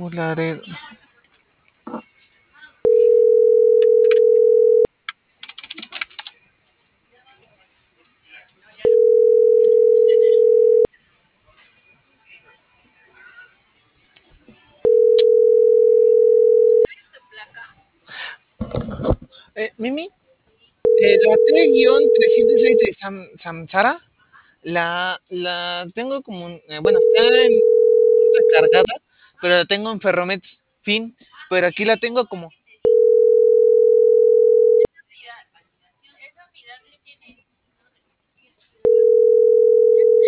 Laredo. Mimi, la T-306 de Samsara, la tengo como, bueno, está en ruta cargada, pero la tengo en Ferromex Fin, pero aquí la tengo como